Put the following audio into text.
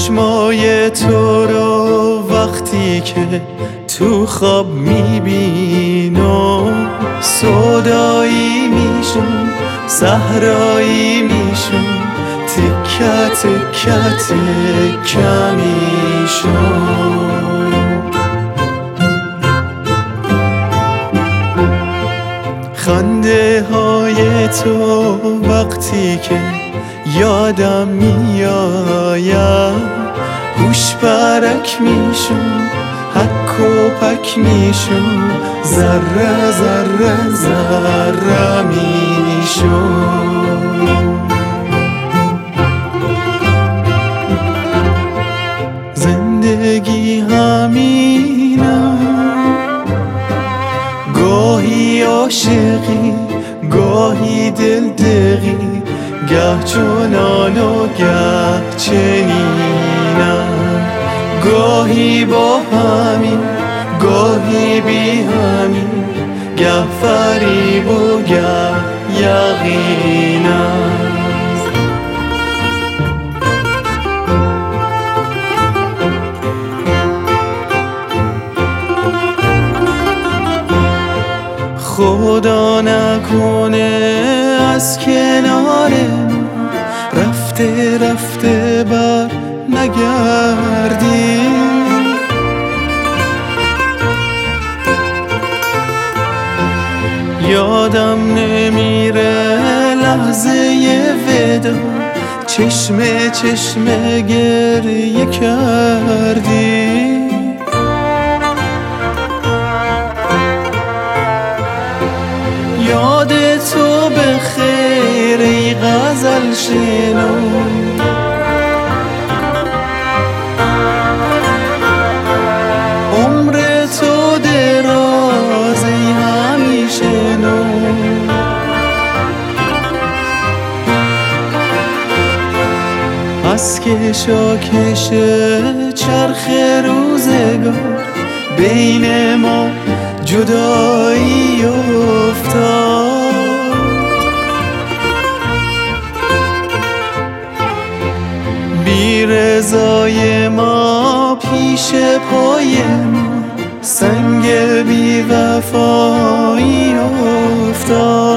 چشمای تو رو وقتی که تو خواب میبینم سودایی میشم، صحرایی میشم، تکه تکه تکه میشم. خنده های تو وقتی که یادم میآید هوش برک میشم، حک و پک میشم، ذره ذره ذره میشم. زندگی همینه، گاهی عاشقی گاهی دلدغی، گه چنان و گه چنینم، گاهی با همین گاهی بی همین، گه فریب و گه یقینم. خدا نکنه از کنار ما رفته رفته بر نگردی، یادم نمیره لحظه ودا چشم چشم گریه کردی. یاد تو به خیر ای غزل شنو، عمر تو دراز ای همیشه نو. از کشاکش چرخ روزگار بین ما جدایی افتاد، بی رضای ما پیش پای ما سنگ بی وفایی افتاد.